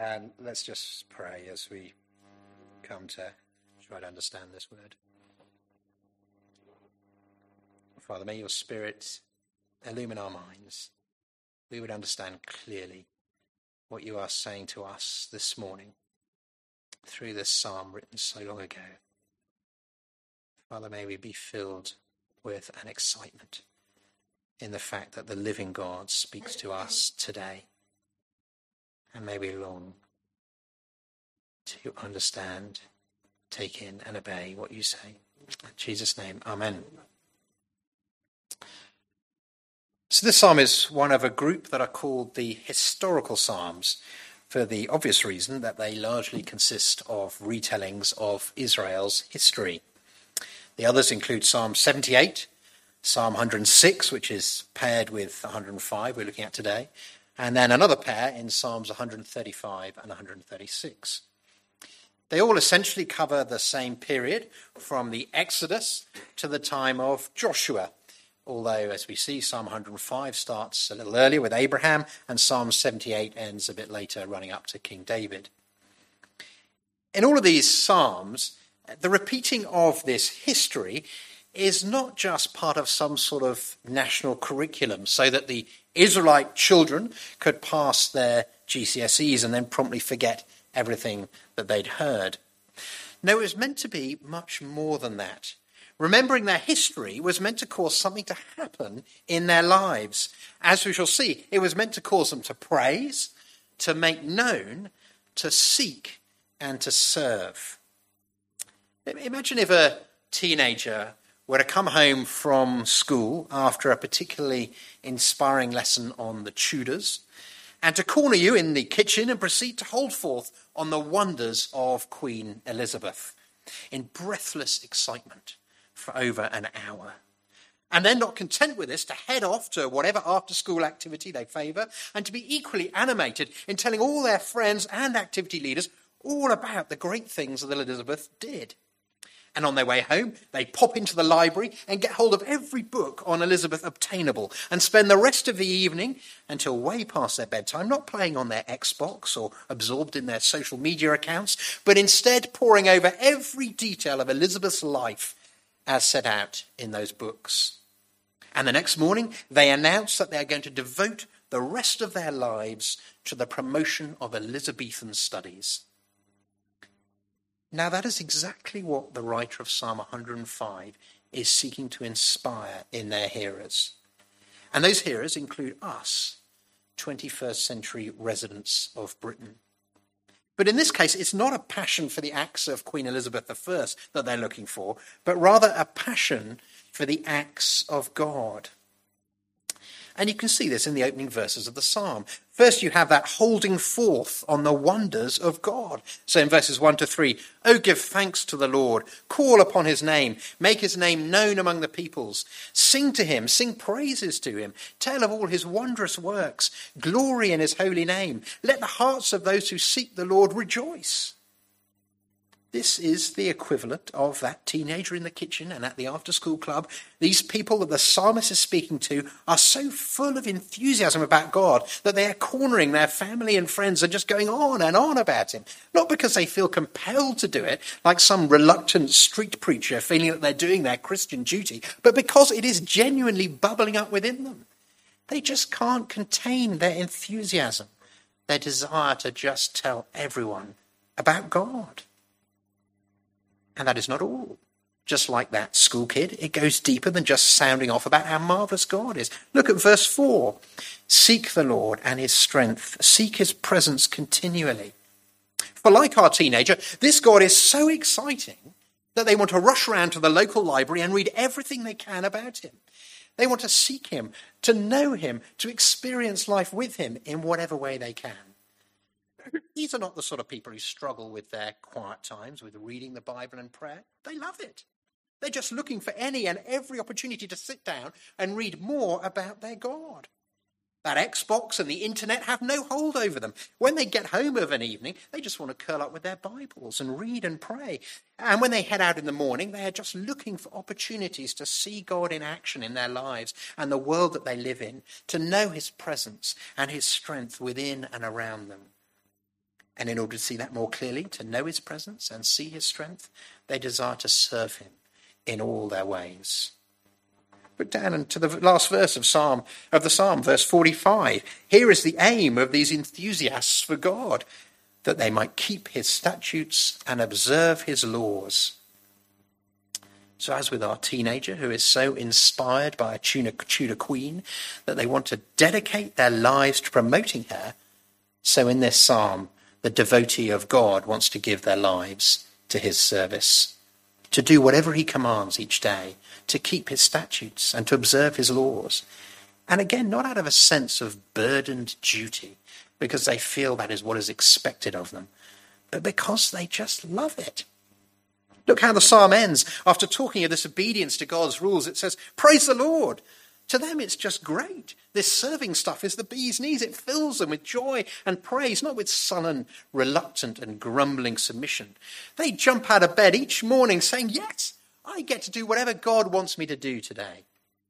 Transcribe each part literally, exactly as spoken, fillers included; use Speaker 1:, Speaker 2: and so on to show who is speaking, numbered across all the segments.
Speaker 1: And let's just pray as we come to try to understand this word. Father, may your Spirit illumine our minds. We would understand clearly what you are saying to us this morning through this psalm written so long ago. Father, may we be filled with an excitement in the fact that the living God speaks to us today. And may we long to understand, take in and obey what you say. In Jesus' name, amen. So this psalm is one of a group that are called the historical psalms, for the obvious reason that they largely consist of retellings of Israel's history. The others include Psalm seventy-eight, Psalm one hundred six, which is paired with one hundred five we're looking at today, and then another pair in Psalms one hundred thirty-five and one hundred thirty-six. They all essentially cover the same period from the Exodus to the time of Joshua, although, as we see, Psalm one hundred five starts a little earlier with Abraham, and Psalm seventy-eight ends a bit later, running up to King David. In all of these psalms, the repeating of this history is not just part of some sort of national curriculum so that the Israelite children could pass their G C S Es and then promptly forget everything that they'd heard. No, it was meant to be much more than that. Remembering their history was meant to cause something to happen in their lives. As we shall see, it was meant to cause them to praise, to make known, to seek, and to serve. Imagine if a teenager were to come home from school after a particularly inspiring lesson on the Tudors and to corner you in the kitchen and proceed to hold forth on the wonders of Queen Elizabeth in breathless excitement for over an hour. And then, not content with this, to head off to whatever after-school activity they favour and to be equally animated in telling all their friends and activity leaders all about the great things that Elizabeth did. And on their way home, they pop into the library and get hold of every book on Elizabeth obtainable and spend the rest of the evening until way past their bedtime, not playing on their Xbox or absorbed in their social media accounts, but instead poring over every detail of Elizabeth's life as set out in those books. And the next morning, they announce that they are going to devote the rest of their lives to the promotion of Elizabethan studies. Now, that is exactly what the writer of Psalm one hundred five is seeking to inspire in their hearers. And those hearers include us, twenty-first century residents of Britain. But in this case, it's not a passion for the acts of Queen Elizabeth the First that they're looking for, but rather a passion for the acts of God. And you can see this in the opening verses of the psalm. First, you have that holding forth on the wonders of God. So in verses one to three, "Oh, give thanks to the Lord, call upon his name, make his name known among the peoples. Sing to him, sing praises to him, tell of all his wondrous works, glory in his holy name. Let the hearts of those who seek the Lord rejoice." This is the equivalent of that teenager in the kitchen and at the after-school club. These people that the psalmist is speaking to are so full of enthusiasm about God that they are cornering their family and friends and just going on and on about him. Not because they feel compelled to do it, like some reluctant street preacher feeling that they're doing their Christian duty, but because it is genuinely bubbling up within them. They just can't contain their enthusiasm, their desire to just tell everyone about God. And that is not all. Just like that school kid, it goes deeper than just sounding off about how marvellous God is. Look at verse four. "Seek the Lord and his strength. Seek his presence continually." For like our teenager, this God is so exciting that they want to rush around to the local library and read everything they can about him. They want to seek him, to know him, to experience life with him in whatever way they can. These are not the sort of people who struggle with their quiet times, with reading the Bible and prayer. They love it. They're just looking for any and every opportunity to sit down and read more about their God. That Xbox and the internet have no hold over them. When they get home of an evening, they just want to curl up with their Bibles and read and pray. And when they head out in the morning, they are just looking for opportunities to see God in action in their lives and the world that they live in, to know his presence and his strength within and around them. And in order to see that more clearly, to know his presence and see his strength, they desire to serve him in all their ways. But down to the last verse of Psalm of the Psalm, verse forty-five. Here is the aim of these enthusiasts for God, that they might keep his statutes and observe his laws. So as with our teenager who is so inspired by a Tudor queen that they want to dedicate their lives to promoting her, so in this psalm, the devotee of God wants to give their lives to his service, to do whatever he commands each day, to keep his statutes and to observe his laws. And again, not out of a sense of burdened duty, because they feel that is what is expected of them, but because they just love it. Look how the psalm ends. After talking of this obedience to God's rules, it says, praise the Lord. To them, it's just great. This serving stuff is the bee's knees. It fills them with joy and praise, not with sullen, reluctant and grumbling submission. They jump out of bed each morning saying, yes, I get to do whatever God wants me to do today.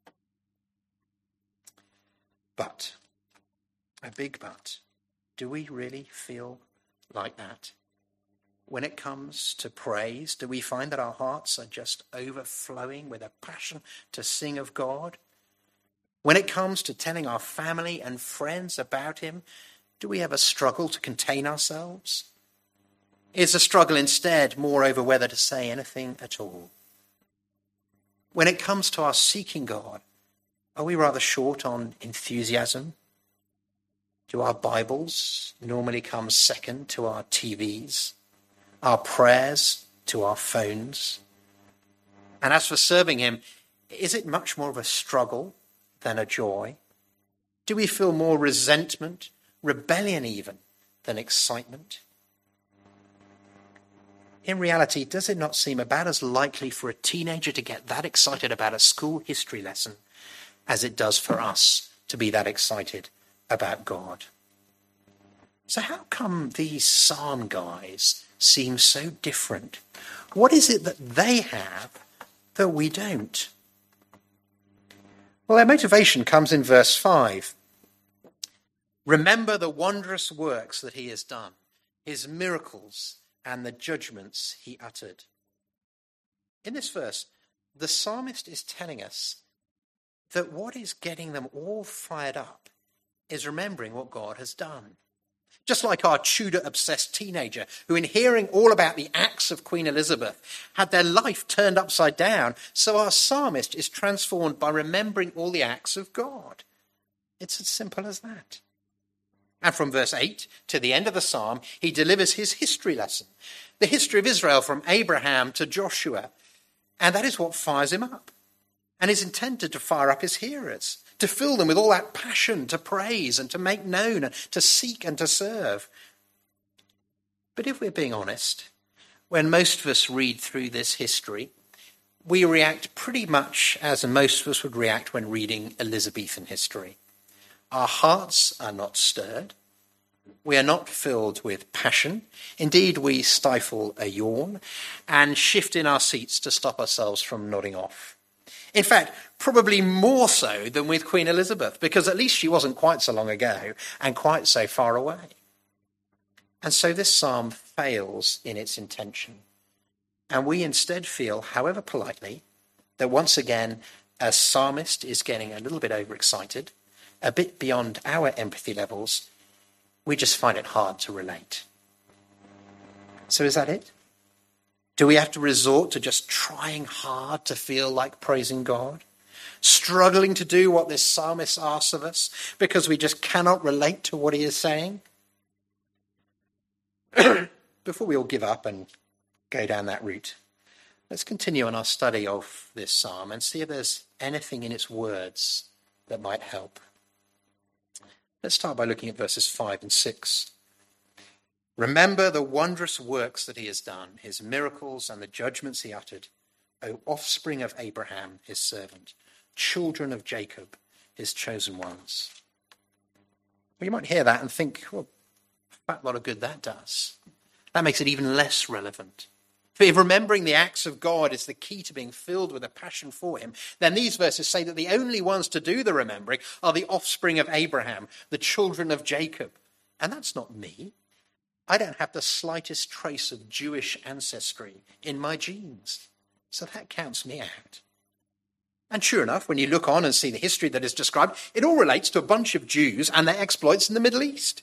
Speaker 1: But, a big but, do we really feel like that? When it comes to praise, do we find that our hearts are just overflowing with a passion to sing of God? When it comes to telling our family and friends about him, do we ever struggle to contain ourselves? Is the struggle instead more over whether to say anything at all? When it comes to our seeking God, are we rather short on enthusiasm? Do our Bibles normally come second to our T Vs? Our prayers to our phones? And as for serving him, is it much more of a struggle than a joy? Do we feel more resentment, rebellion even, than excitement? In reality, does it not seem about as likely for a teenager to get that excited about a school history lesson as it does for us to be that excited about God? So how come these psalm guys seem so different? What is it that they have that we don't? Well, their motivation comes in verse five. Remember the wondrous works that he has done, his miracles and the judgments he uttered. In this verse, the psalmist is telling us that what is getting them all fired up is remembering what God has done. Just like our Tudor-obsessed teenager who, in hearing all about the acts of Queen Elizabeth, had their life turned upside down, so our psalmist is transformed by remembering all the acts of God. It's as simple as that. And from verse eight to the end of the psalm, he delivers his history lesson, the history of Israel from Abraham to Joshua. And that is what fires him up and is intended to fire up his hearers, to fill them with all that passion to praise and to make known and to seek and to serve. But if we're being honest, when most of us read through this history, we react pretty much as most of us would react when reading Elizabethan history. Our hearts are not stirred. We are not filled with passion. Indeed, we stifle a yawn and shift in our seats to stop ourselves from nodding off. In fact, probably more so than with Queen Elizabeth, because at least she wasn't quite so long ago and quite so far away. And so this psalm fails in its intention. And we instead feel, however politely, that once again, a psalmist is getting a little bit overexcited, a bit beyond our empathy levels. We just find it hard to relate. So is that it? Do we have to resort to just trying hard to feel like praising God? Struggling to do what this psalmist asks of us because we just cannot relate to what he is saying? Before we all give up and go down that route, let's continue on our study of this psalm and see if there's anything in its words that might help. Let's start by looking at verses five and six. Remember the wondrous works that he has done, his miracles and the judgments he uttered, O offspring of Abraham, his servant, children of Jacob, his chosen ones. Well, you might hear that and think, well, a fat lot of good that does. That makes it even less relevant. For if remembering the acts of God is the key to being filled with a passion for him, then these verses say that the only ones to do the remembering are the offspring of Abraham, the children of Jacob. And that's not me. I don't have the slightest trace of Jewish ancestry in my genes. So that counts me out. And sure enough, when you look on and see the history that is described, it all relates to a bunch of Jews and their exploits in the Middle East.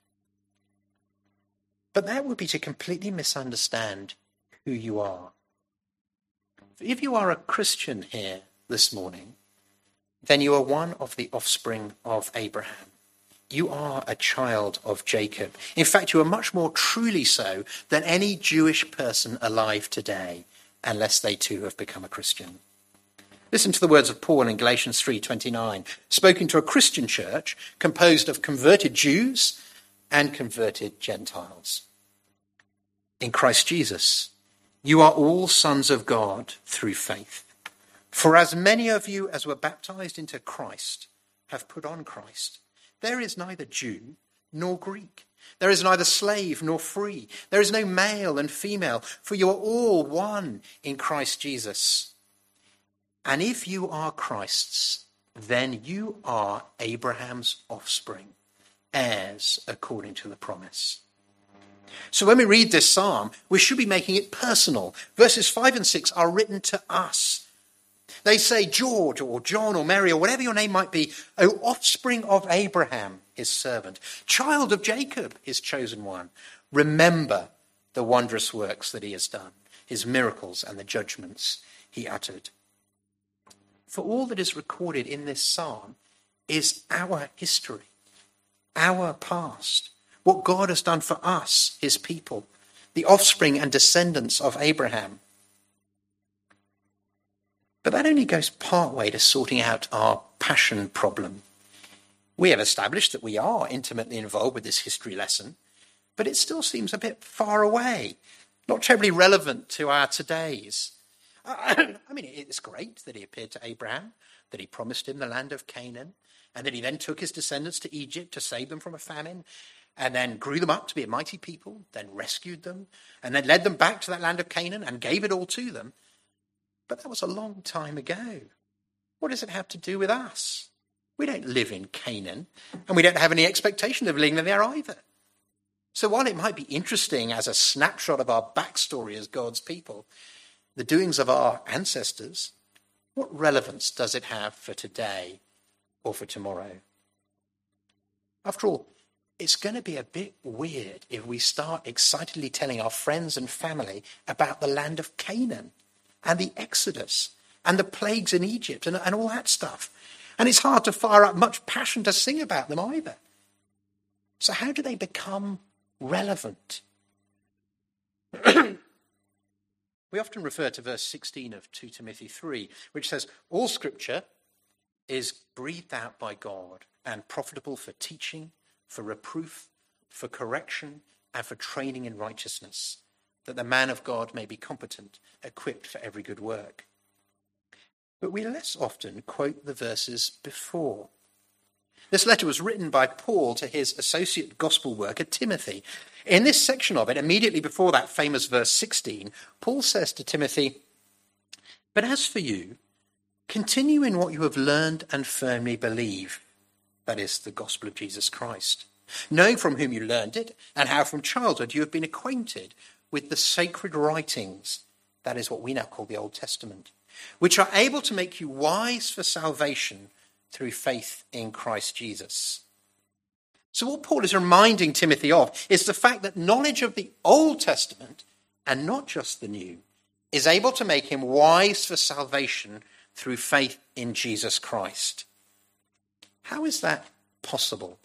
Speaker 1: But that would be to completely misunderstand who you are. If you are a Christian here this morning, then you are one of the offspring of Abraham. You are a child of Jacob. In fact, you are much more truly so than any Jewish person alive today, unless they too have become a Christian. Listen to the words of Paul in Galatians three twenty-nine, spoken to a Christian church composed of converted Jews and converted Gentiles. In Christ Jesus, you are all sons of God through faith. For as many of you as were baptized into Christ have put on Christ. There is neither Jew nor Greek. There is neither slave nor free. There is no male and female, for you are all one in Christ Jesus. And if you are Christ's, then you are Abraham's offspring, heirs according to the promise. So when we read this psalm, we should be making it personal. Verses five and six are written to us. They say, George or John or Mary or whatever your name might be, O offspring of Abraham, his servant, child of Jacob, his chosen one, remember the wondrous works that he has done, his miracles and the judgments he uttered. For all that is recorded in this psalm is our history, our past, what God has done for us, his people, the offspring and descendants of Abraham. But that only goes part way to sorting out our passion problem. We have established that we are intimately involved with this history lesson, but it still seems a bit far away, not terribly relevant to our todays. I mean, it's great that he appeared to Abraham, that he promised him the land of Canaan, and that he then took his descendants to Egypt to save them from a famine, and then grew them up to be a mighty people, then rescued them, and then led them back to that land of Canaan and gave it all to them. But that was a long time ago. What does it have to do with us? We don't live in Canaan, and we don't have any expectation of living there either. So while it might be interesting as a snapshot of our backstory as God's people, the doings of our ancestors, what relevance does it have for today or for tomorrow? After all, it's going to be a bit weird if we start excitedly telling our friends and family about the land of Canaan and the Exodus and the plagues in Egypt and, and all that stuff. And it's hard to fire up much passion to sing about them either. So how do they become relevant? We often refer to verse sixteen of Second Timothy three, which says, all scripture is breathed out by God and profitable for teaching, for reproof, for correction, and for training in righteousness, that the man of God may be competent, equipped for every good work. But we less often quote the verses before. This letter was written by Paul to his associate gospel worker, Timothy. In this section of it, immediately before that famous verse sixteen, Paul says to Timothy, but as for you, continue in what you have learned and firmly believe, that is, the gospel of Jesus Christ, knowing from whom you learned it and how from childhood you have been acquainted with the sacred writings, that is what we now call the Old Testament, which are able to make you wise for salvation through faith in Christ Jesus. So what Paul is reminding Timothy of is the fact that knowledge of the Old Testament, and not just the New, is able to make him wise for salvation through faith in Jesus Christ. How is that possible?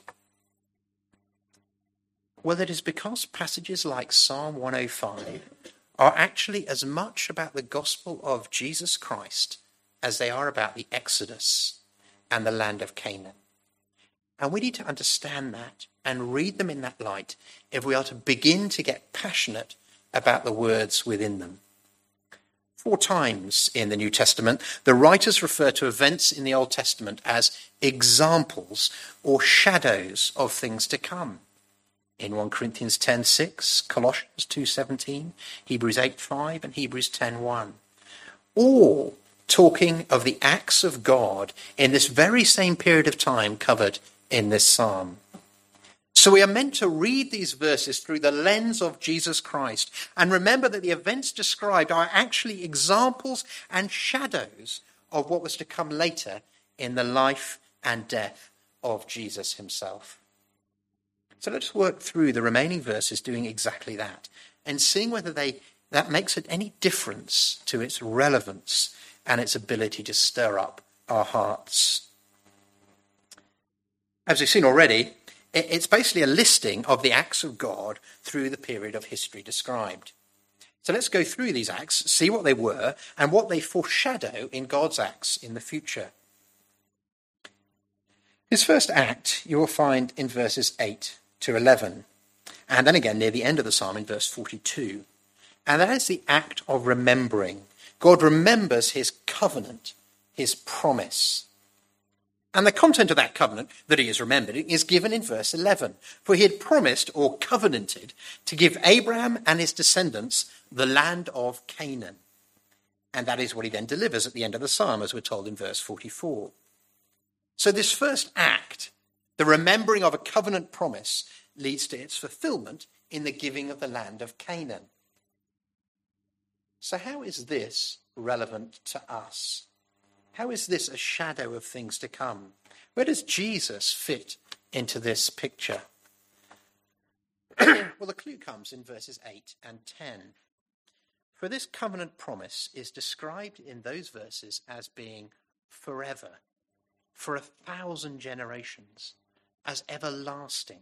Speaker 1: Well, it is because passages like Psalm one oh five are actually as much about the gospel of Jesus Christ as they are about the Exodus and the land of Canaan. And we need to understand that and read them in that light if we are to begin to get passionate about the words within them. Four times in the New Testament, the writers refer to events in the Old Testament as examples or shadows of things to come. In First Corinthians ten six, Colossians two seventeen, Hebrews eight five, and Hebrews ten one. All talking of the acts of God in this very same period of time covered in this psalm. So we are meant to read these verses through the lens of Jesus Christ and remember that the events described are actually examples and shadows of what was to come later in the life and death of Jesus himself. So let's work through the remaining verses doing exactly that and seeing whether they that makes it any difference to its relevance and its ability to stir up our hearts. As we've seen already, it's basically a listing of the acts of God through the period of history described. So let's go through these acts, see what they were, and what they foreshadow in God's acts in the future. His first act you will find in verses eight to eleven, and then again near the end of the psalm in verse forty-two. And that is the act of remembering. God remembers his covenant, his promise. And the content of that covenant that he is remembering is given in verse eleven. For he had promised or covenanted to give Abraham and his descendants the land of Canaan. And that is what he then delivers at the end of the psalm, as we're told in verse forty-four. So this first act, the remembering of a covenant promise, leads to its fulfillment in the giving of the land of Canaan. So how is this relevant to us? How is this a shadow of things to come? Where does Jesus fit into this picture? Well, the clue comes in verses eight and ten. For this covenant promise is described in those verses as being forever, for a thousand generations, as everlasting.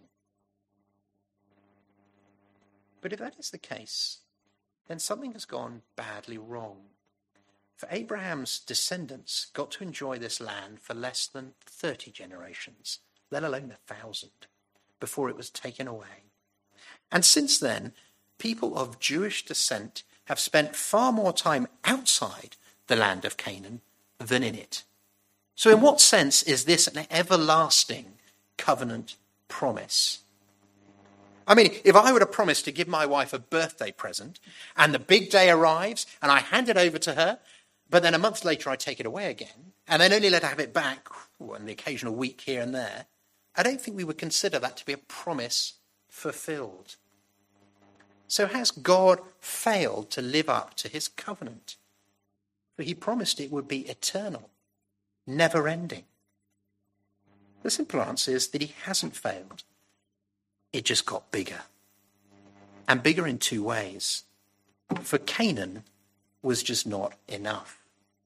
Speaker 1: But if that is the case, then something has gone badly wrong. For Abraham's descendants got to enjoy this land for less than thirty generations, let alone a thousand, before it was taken away. And since then, people of Jewish descent have spent far more time outside the land of Canaan than in it. So in what sense is this an everlasting covenant promise? I mean, if I were to promise to give my wife a birthday present and the big day arrives and I hand it over to her, but then a month later I take it away again and then only let her have it back on the occasional week here and there, I don't think we would consider that to be a promise fulfilled. So has God failed to live up to his covenant? For he promised it would be eternal, never ending. The simple answer is that he hasn't failed. It just got bigger. And bigger in two ways. For Canaan was just not enough.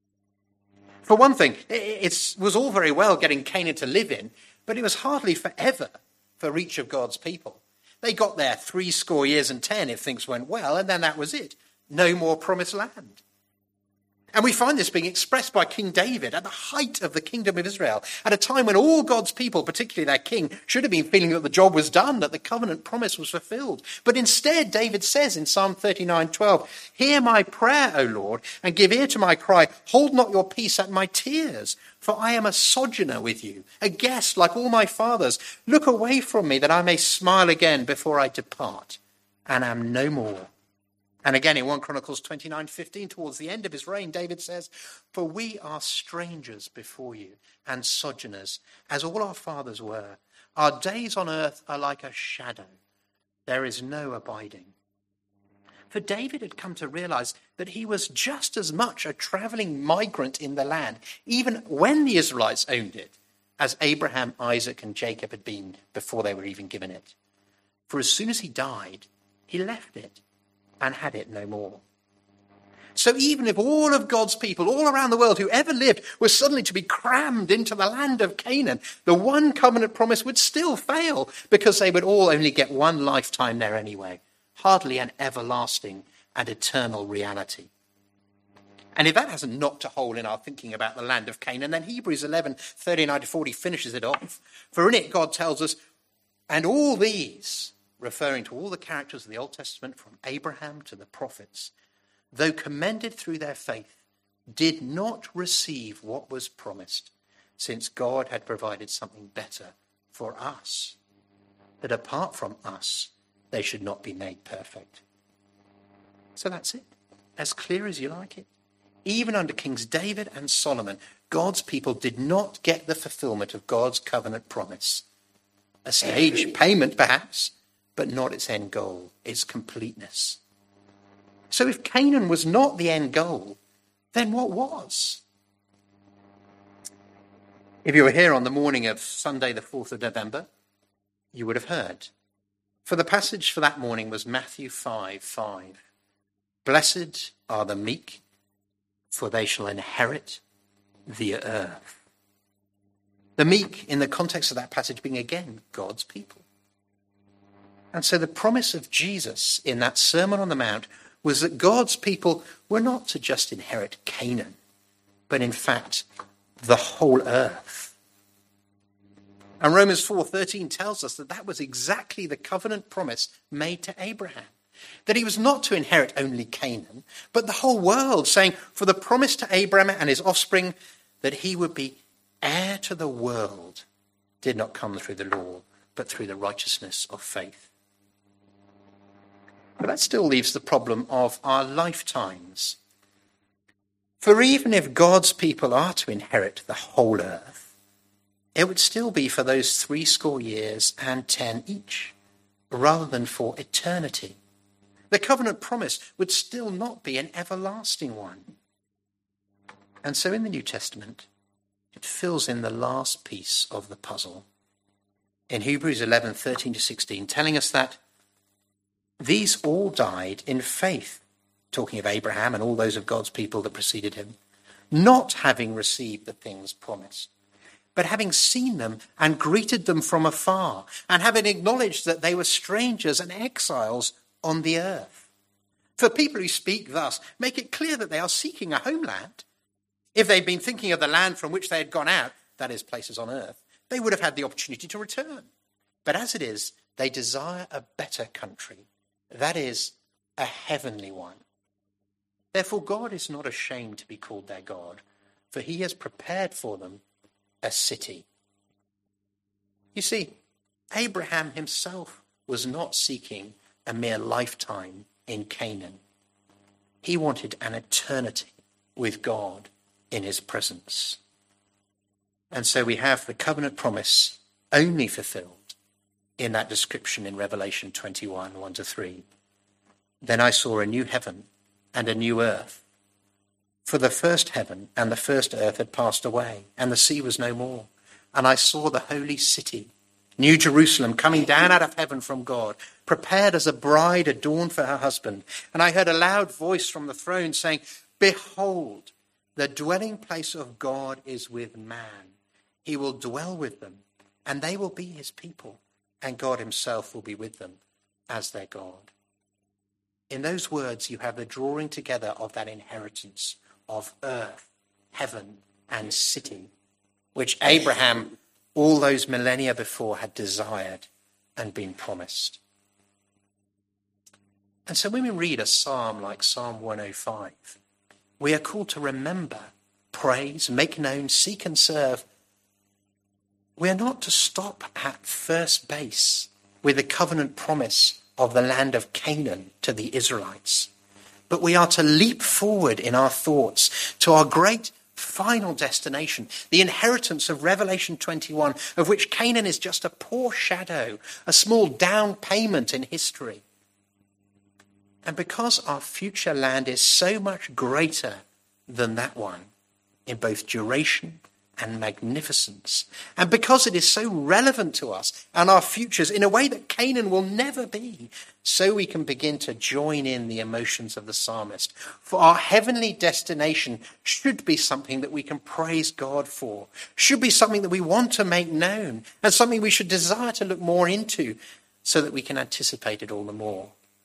Speaker 1: For one thing, it was all very well getting Canaan to live in, but it was hardly forever for each of God's people. They got there three score years and ten if things went well, and then that was it. No more promised land. And we find this being expressed by King David at the height of the kingdom of Israel, at a time when all God's people, particularly their king, should have been feeling that the job was done, that the covenant promise was fulfilled. But instead, David says in Psalm thirty-nine twelve, "Hear my prayer, O Lord, and give ear to my cry. Hold not your peace at my tears, for I am a sojourner with you, a guest like all my fathers. Look away from me that I may smile again before I depart, and am no more." And again in First Chronicles twenty-nine fifteen, towards the end of his reign, David says, "For we are strangers before you and sojourners, as all our fathers were. Our days on earth are like a shadow. There is no abiding." For David had come to realize that he was just as much a traveling migrant in the land, even when the Israelites owned it, as Abraham, Isaac, and Jacob had been before they were even given it. For as soon as he died, he left it and had it no more. So even if all of God's people all around the world who ever lived were suddenly to be crammed into the land of Canaan, the one covenant promise would still fail because they would all only get one lifetime there anyway, hardly an everlasting and eternal reality. And if that hasn't knocked a hole in our thinking about the land of Canaan, then Hebrews eleven thirty-nine to forty finishes it off. For in it God tells us, "And all these," referring to all the characters of the Old Testament from Abraham to the prophets, "though commended through their faith, did not receive what was promised, since God had provided something better for us, that apart from us, they should not be made perfect." So that's it. As clear as you like it. Even under Kings David and Solomon, God's people did not get the fulfillment of God's covenant promise. a stage payment perhaps, but not its end goal, its completeness. So if Canaan was not the end goal, then what was? If you were here on the morning of Sunday the fourth of November, you would have heard. For the passage for that morning was Matthew five five. Blessed are the meek, for they shall inherit the earth. The meek, in the context of that passage, being again God's people. And so the promise of Jesus in that Sermon on the Mount was that God's people were not to just inherit Canaan, but in fact the whole earth. And Romans four thirteen tells us that that was exactly the covenant promise made to Abraham. That he was not to inherit only Canaan, but the whole world, saying, for the promise to Abraham and his offspring that he would be heir to the world did not come through the law, but through the righteousness of faith. But that still leaves the problem of our lifetimes. For even if God's people are to inherit the whole earth, it would still be for those three score years and ten each, rather than for eternity. The covenant promise would still not be an everlasting one. And so in the New Testament, it fills in the last piece of the puzzle. In Hebrews eleven thirteen to sixteen, telling us that these all died in faith, talking of Abraham and all those of God's people that preceded him, not having received the things promised, but having seen them and greeted them from afar, and having acknowledged that they were strangers and exiles on the earth. For people who speak thus make it clear that they are seeking a homeland. If they'd been thinking of the land from which they had gone out, that is, places on earth, they would have had the opportunity to return. But as it is, they desire a better country, that is, a heavenly one. Therefore, God is not ashamed to be called their God, for he has prepared for them a city. You see, Abraham himself was not seeking a mere lifetime in Canaan. He wanted an eternity with God in his presence. And so we have the covenant promise only fulfilled in that description in Revelation twenty-one, one to three. Then I saw a new heaven and a new earth. For the first heaven and the first earth had passed away, and the sea was no more. And I saw the holy city, New Jerusalem, coming down out of heaven from God, prepared as a bride adorned for her husband. And I heard a loud voice from the throne saying, behold, the dwelling place of God is with man. He will dwell with them, and they will be his people, and God himself will be with them as their God. In those words, you have the drawing together of that inheritance of earth, heaven, and city, which Abraham, all those millennia before, had desired and been promised. And so when we read a psalm like Psalm one oh five, we are called to remember, praise, make known, seek and serve. We are not to stop at first base with the covenant promise of the land of Canaan to the Israelites, but we are to leap forward in our thoughts to our great final destination, the inheritance of Revelation twenty-one, of which Canaan is just a poor shadow, a small down payment in history. And because our future land is so much greater than that one in both duration and magnificence, and because it is so relevant to us and our futures in a way that Canaan will never be, so we can begin to join in the emotions of the psalmist. For our heavenly destination should be something that we can praise God for, should be something that we want to make known, and something we should desire to look more into so that we can anticipate it all the more.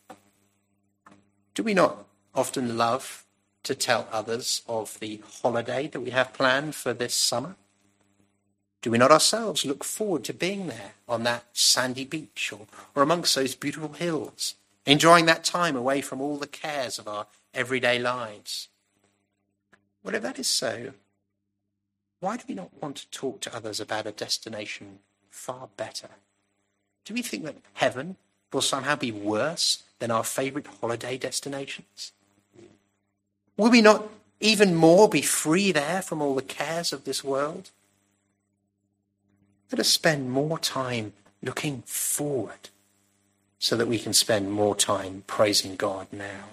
Speaker 1: Do we not often love to tell others of the holiday that we have planned for this summer? Do we not ourselves look forward to being there on that sandy beach or, or amongst those beautiful hills, enjoying that time away from all the cares of our everyday lives? Well, if that is so, why do we not want to talk to others about a destination far better? Do we think that heaven will somehow be worse than our favourite holiday destinations? Will we not even more be free there from all the cares of this world? Let us spend more time looking forward so that we can spend more time praising God now.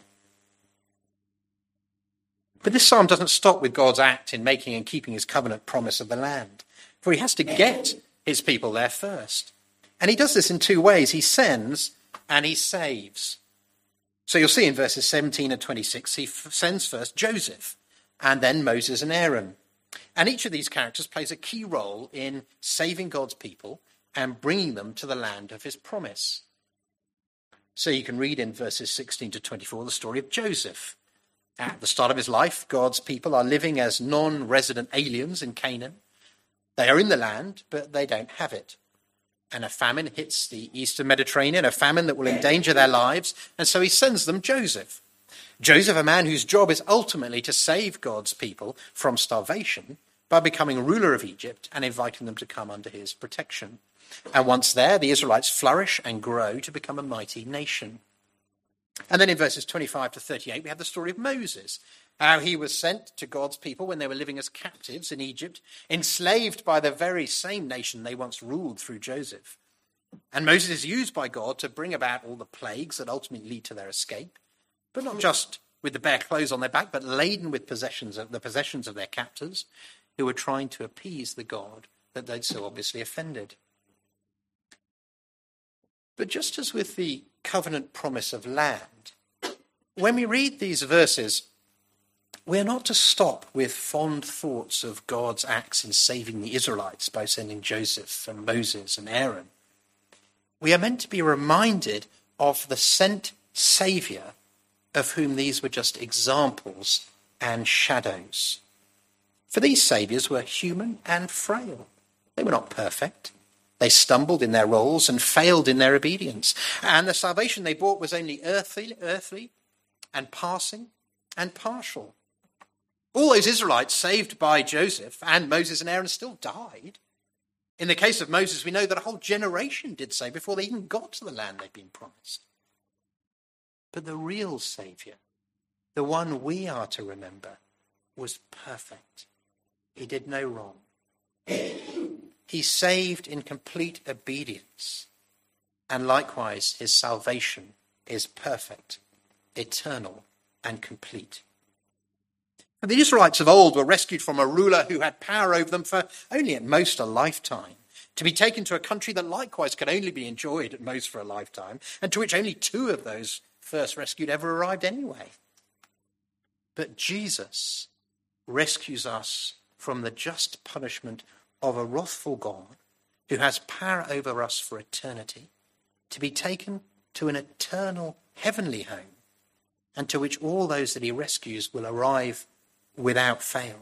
Speaker 1: But this psalm doesn't stop with God's act in making and keeping his covenant promise of the land, for he has to get his people there first. And he does this in two ways. He sends and he saves. So you'll see in verses seventeen and twenty-six, he f- sends first Joseph and then Moses and Aaron. And each of these characters plays a key role in saving God's people and bringing them to the land of his promise. So you can read in verses sixteen to twenty-four the story of Joseph. At the start of his life, God's people are living as non-resident aliens in Canaan. They are in the land, but they don't have it. And a famine hits the eastern Mediterranean, a famine that will endanger their lives, and so he sends them Joseph. Joseph, a man whose job is ultimately to save God's people from starvation by becoming ruler of Egypt and inviting them to come under his protection. And once there, the Israelites flourish and grow to become a mighty nation. And then in verses twenty-five to thirty-eight, we have the story of Moses, how he was sent to God's people when they were living as captives in Egypt, enslaved by the very same nation they once ruled through Joseph. And Moses is used by God to bring about all the plagues that ultimately lead to their escape, but not just with the bare clothes on their back, but laden with possessions of the possessions of their captors, who were trying to appease the God that they'd so obviously offended. But just as with the covenant promise of land, when we read these verses, we're not to stop with fond thoughts of God's acts in saving the Israelites by sending Joseph and Moses and Aaron. We are meant to be reminded of the sent Saviour, of whom these were just examples and shadows. For these saviours were human and frail. They were not perfect. They stumbled in their roles and failed in their obedience. And the salvation they brought was only earthly, earthly and passing and partial. All those Israelites saved by Joseph and Moses and Aaron still died. In the case of Moses, we know that a whole generation did so before they even got to the land they'd been promised. But the real Saviour, the one we are to remember, was perfect. He did no wrong. He saved in complete obedience. And likewise, his salvation is perfect, eternal, and complete. And the Israelites of old were rescued from a ruler who had power over them for only at most a lifetime, to be taken to a country that likewise could only be enjoyed at most for a lifetime, and to which only two of those first rescued ever arrived anyway. But Jesus rescues us from the just punishment of a wrathful God who has power over us for eternity, to be taken to an eternal heavenly home, and to which all those that he rescues will arrive without fail.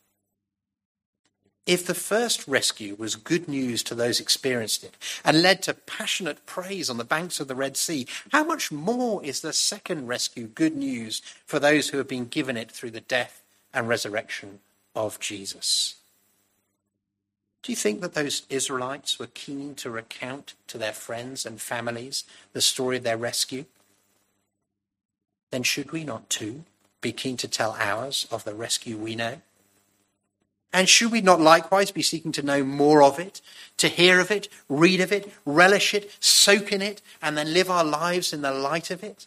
Speaker 1: If the first rescue was good news to those experienced it and led to passionate praise on the banks of the Red Sea, how much more is the second rescue good news for those who have been given it through the death and resurrection of Jesus? Do you think that those Israelites were keen to recount to their friends and families the story of their rescue? Then should we not too be keen to tell ours of the rescue we know? And should we not likewise be seeking to know more of it, to hear of it, read of it, relish it, soak in it, and then live our lives in the light of it?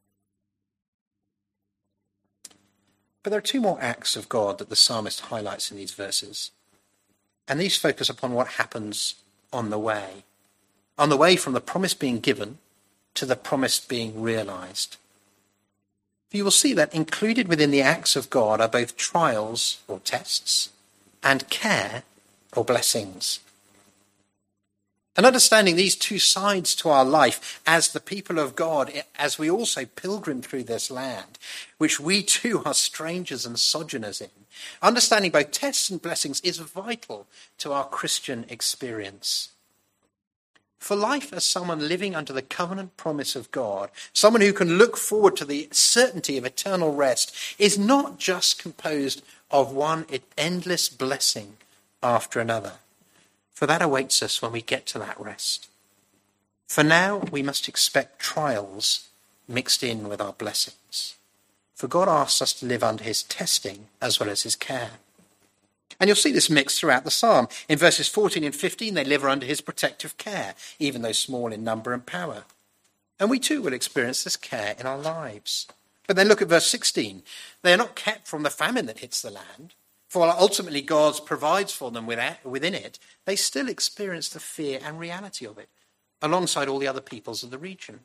Speaker 1: But there are two more acts of God that the psalmist highlights in these verses. And these focus upon what happens on the way. On the way from the promise being given to the promise being realized. You will see that included within the acts of God are both trials or tests and care or blessings. And understanding these two sides to our life as the people of God, as we also pilgrim through this land, which we too are strangers and sojourners in, understanding both tests and blessings is vital to our Christian experience. For life as someone living under the covenant promise of God, someone who can look forward to the certainty of eternal rest, is not just composed of one endless blessing after another. For that awaits us when we get to that rest. For now, we must expect trials mixed in with our blessings. For God asks us to live under his testing as well as his care. And you'll see this mix throughout the psalm. In verses fourteen and fifteen, they live under his protective care, even though small in number and power. And we too will experience this care in our lives. But then look at verse sixteen. They are not kept from the famine that hits the land, for while ultimately God provides for them within it, they still experience the fear and reality of it, alongside all the other peoples of the region.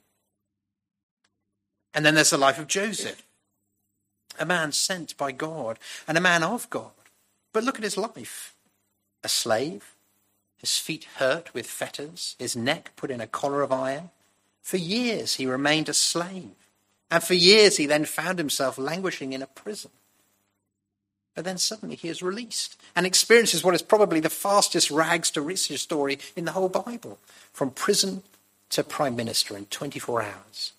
Speaker 1: And then there's the life of Joseph, a man sent by God and a man of God. But look at his life. A slave, his feet hurt with fetters, his neck put in a collar of iron. For years he remained a slave, and for years he then found himself languishing in a prison. But then suddenly he is released and experiences what is probably the fastest rags to riches story in the whole Bible, from prison to prime minister in twenty-four hours.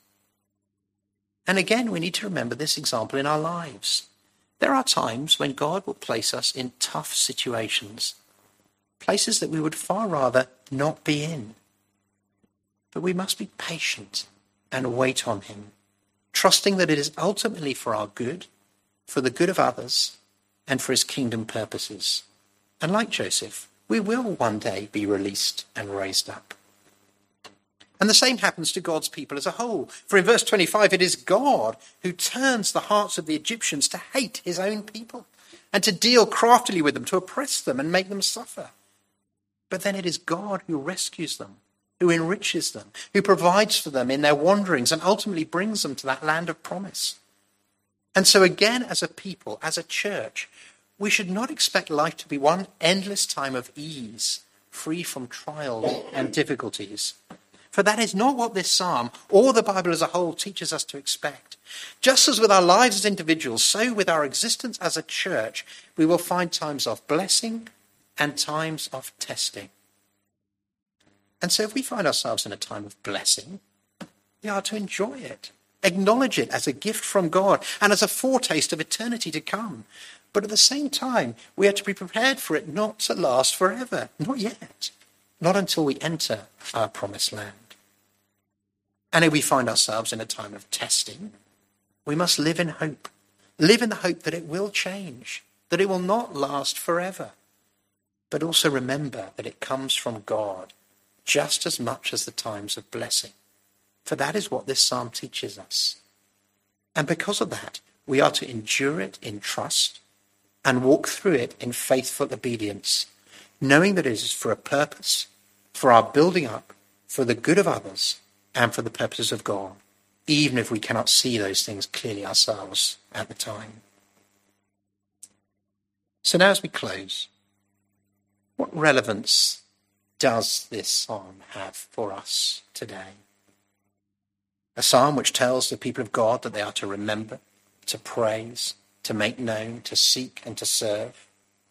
Speaker 1: And again, we need to remember this example in our lives. There are times when God will place us in tough situations, places that we would far rather not be in. But we must be patient and wait on him, trusting that it is ultimately for our good, for the good of others, and for his kingdom purposes. And like Joseph, we will one day be released and raised up. And the same happens to God's people as a whole. For in verse twenty-five, it is God who turns the hearts of the Egyptians to hate his own people and to deal craftily with them, to oppress them and make them suffer. But then it is God who rescues them, who enriches them, who provides for them in their wanderings and ultimately brings them to that land of promise. And so again, as a people, as a church, we should not expect life to be one endless time of ease, free from trials and difficulties. For that is not what this psalm or the Bible as a whole teaches us to expect. Just as with our lives as individuals, so with our existence as a church, we will find times of blessing and times of testing. And so if we find ourselves in a time of blessing, we are to enjoy it, acknowledge it as a gift from God and as a foretaste of eternity to come. But at the same time, we are to be prepared for it not to last forever, not yet. Not until we enter our promised land. And if we find ourselves in a time of testing, we must live in hope. Live in the hope that it will change, that it will not last forever. But also remember that it comes from God just as much as the times of blessing. For that is what this psalm teaches us. And because of that, we are to endure it in trust and walk through it in faithful obedience, knowing that it is for a purpose, for our building up, for the good of others, and for the purposes of God, even if we cannot see those things clearly ourselves at the time. So now as we close, what relevance does this psalm have for us today? A psalm which tells the people of God that they are to remember, to praise, to make known, to seek, and to serve.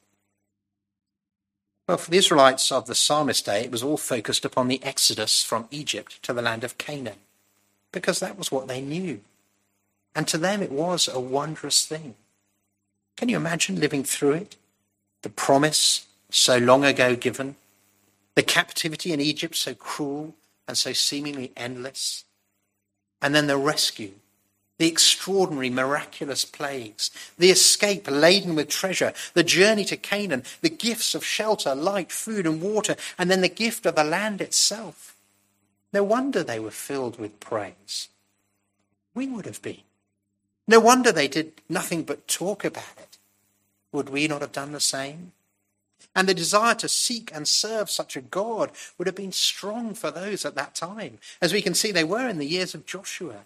Speaker 1: Well, for the Israelites of the psalmist's day, it was all focused upon the exodus from Egypt to the land of Canaan, because that was what they knew. And to them it was a wondrous thing. Can you imagine living through it? The promise so long ago given, the captivity in Egypt so cruel and so seemingly endless, and then the rescue, the extraordinary, miraculous plagues, the escape laden with treasure, the journey to Canaan, the gifts of shelter, light, food and water, and then the gift of the land itself. No wonder they were filled with praise. We would have been. No wonder they did nothing but talk about it. Would we not have done the same? And the desire to seek and serve such a God would have been strong for those at that time. As we can see, they were in the years of Joshua.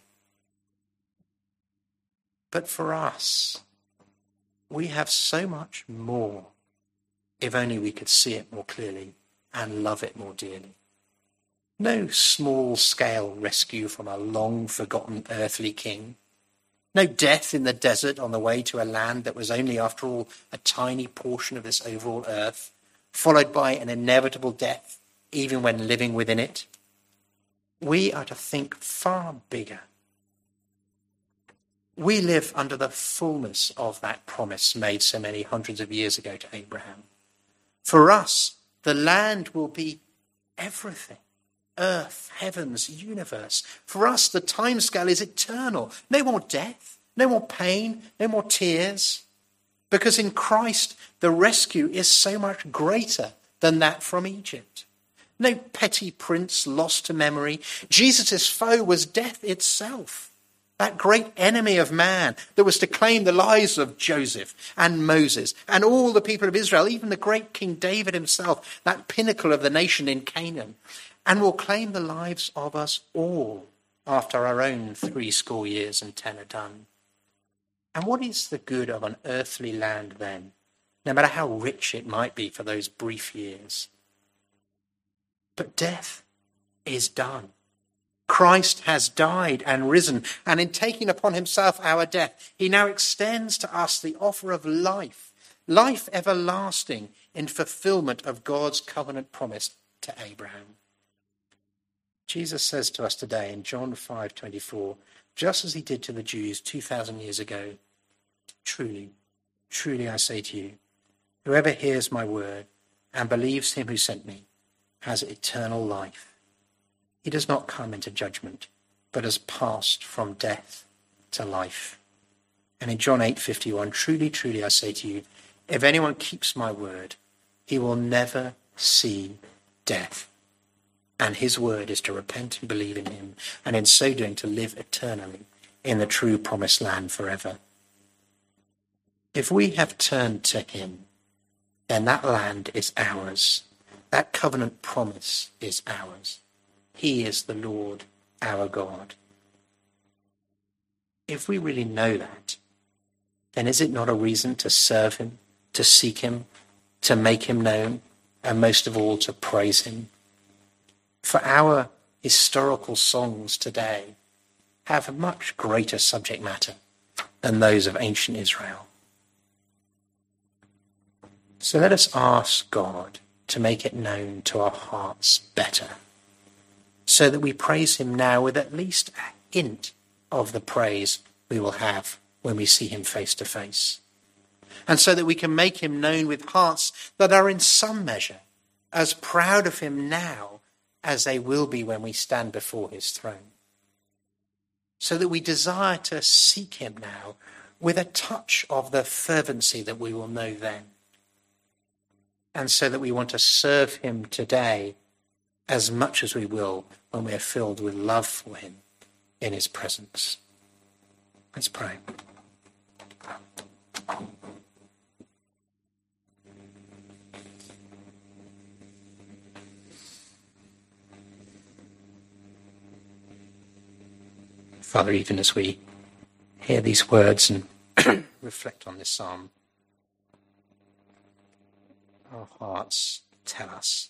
Speaker 1: But for us, we have so much more, if only we could see it more clearly and love it more dearly. No small-scale rescue from a long-forgotten earthly king. No death in the desert on the way to a land that was only, after all, a tiny portion of this overall earth, followed by an inevitable death, even when living within it. We are to think far bigger. We live under the fullness of that promise made so many hundreds of years ago to Abraham. For us, the land will be everything. Earth, heavens, universe. For us, the timescale is eternal. No more death, no more pain, no more tears. Because in Christ, the rescue is so much greater than that from Egypt. No petty prince lost to memory. Jesus' foe was death itself, that great enemy of man that was to claim the lives of Joseph and Moses and all the people of Israel, even the great King David himself, that pinnacle of the nation in Canaan, and will claim the lives of us all after our own three score years and ten are done. And what is the good of an earthly land then, no matter how rich it might be for those brief years? But death is done. Christ has died and risen, and in taking upon himself our death, he now extends to us the offer of life, life everlasting in fulfillment of God's covenant promise to Abraham. Jesus says to us today in John five twenty-four, just as he did to the Jews two thousand years ago, truly, truly I say to you, whoever hears my word and believes him who sent me has eternal life. He does not come into judgment, but has passed from death to life. And in John eight fifty-one, truly, truly I say to you, if anyone keeps my word, he will never see death. And his word is to repent and believe in him, and in so doing to live eternally in the true promised land forever. If we have turned to him, then that land is ours. That covenant promise is ours. He is the Lord, our God. If we really know that, then is it not a reason to serve him, to seek him, to make him known, and most of all to praise him? For our historical songs today have a much greater subject matter than those of ancient Israel. So let us ask God to make it known to our hearts better, so that we praise him now with at least a hint of the praise we will have when we see him face to face. And so that we can make him known with hearts that are in some measure as proud of him now as they will be when we stand before his throne. So that we desire to seek him now with a touch of the fervency that we will know then. And so that we want to serve him today as much as we will when we are filled with love for him in his presence. Let's pray. Father, even as we hear these words and reflect on this psalm, our hearts tell us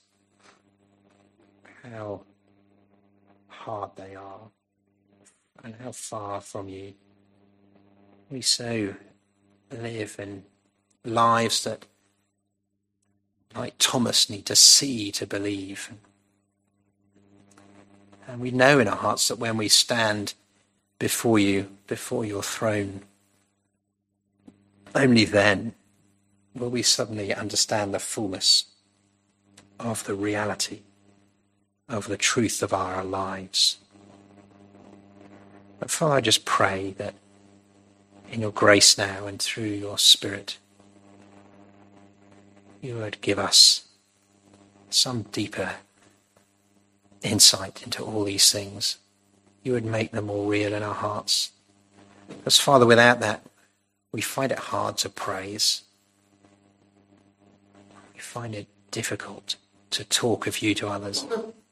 Speaker 1: how hard they are and how far from you. We so live in lives that, like Thomas, need to see to believe. And we know in our hearts that when we stand before you, before your throne, only then will we suddenly understand the fullness of the reality, of the truth of our lives. But Father, I just pray that in your grace now and through your Spirit, you would give us some deeper insight into all these things. You would make them more real in our hearts. Because, Father, without that, we find it hard to praise. We find it difficult to talk of you to others.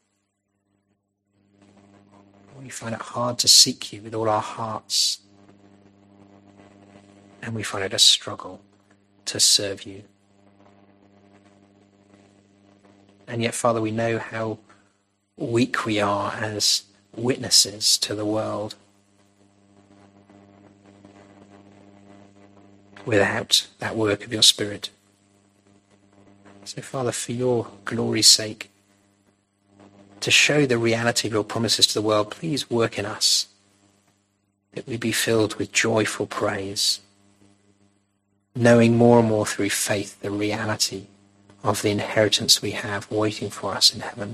Speaker 1: We find it hard to seek you with all our hearts. And we find it a struggle to serve you. And yet, Father, we know how weak we are as witnesses to the world without that work of your Spirit. So, Father, for your glory's sake, to show the reality of your promises to the world, please work in us, that we be filled with joyful praise, knowing more and more through faith the reality of the inheritance we have waiting for us in heaven.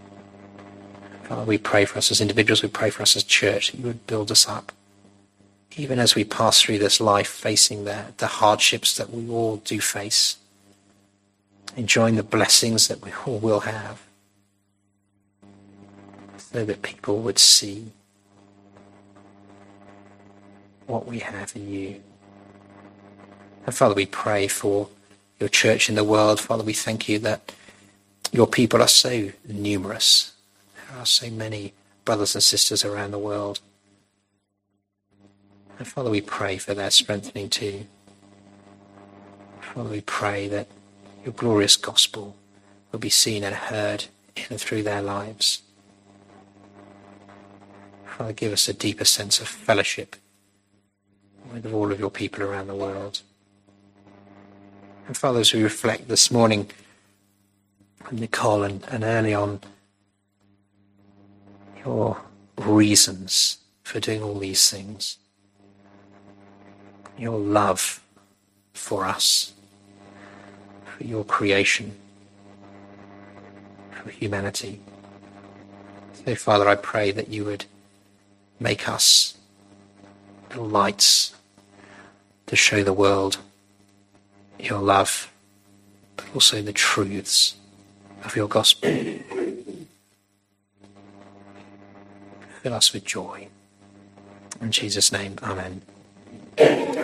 Speaker 1: Father, we pray for us as individuals, we pray for us as church, that you would build us up even as we pass through this life, facing the, the hardships that we all do face, enjoying the blessings that we all will have, so that people would see what we have in you. And Father, we pray for your church in the world. Father, we thank you that your people are so numerous. There are so many brothers and sisters around the world. And Father, we pray for their strengthening too. Father, we pray that your glorious gospel will be seen and heard in and through their lives. Father, give us a deeper sense of fellowship with all of your people around the world. And Father, as we reflect this morning on Nicole and, and early on, your reasons for doing all these things, your love for us, for your creation, for humanity. So, Father, I pray that you would make us little lights to show the world your love, but also the truths of your gospel. Fill us with joy. In Jesus' name, amen.